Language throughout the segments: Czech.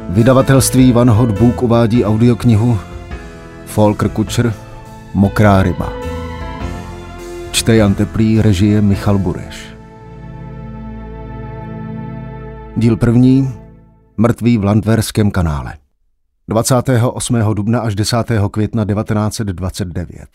Vydavatelství Van Hot Book uvádí audioknihu Volker Kutscher Mokrá ryba. Čte Jan Teplý, režie Michal Bureš. Díl první. Mrtví v Landwehrském kanále. 28. dubna až 10. května 1929.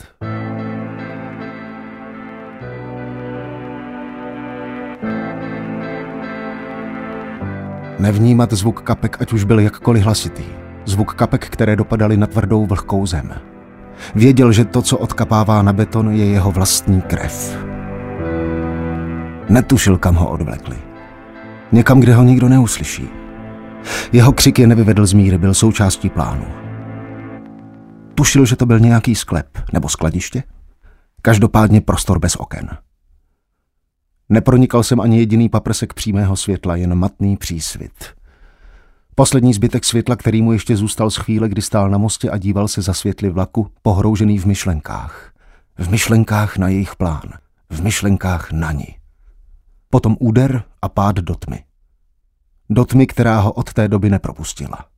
Nevnímat zvuk kapek, ať už byl jakkoliv hlasitý. Zvuk kapek, které dopadaly na tvrdou vlhkou zem. Věděl, že to, co odkapává na beton, je jeho vlastní krev. Netušil, kam ho odvlekli. Někam, kde ho nikdo neuslyší. Jeho křik je nevyvedl z míry, byl součástí plánu. Tušil, že to byl nějaký sklep nebo skladiště? Každopádně prostor bez oken. Nepronikal jsem ani jediný paprsek přímého světla, jen matný přísvit. Poslední zbytek světla, který mu ještě zůstal z chvíle, kdy stál na mostě a díval se za světly vlaku, pohroužený v myšlenkách. V myšlenkách na jejich plán. V myšlenkách na ní. Potom úder a pád do tmy. Do tmy, která ho od té doby nepropustila.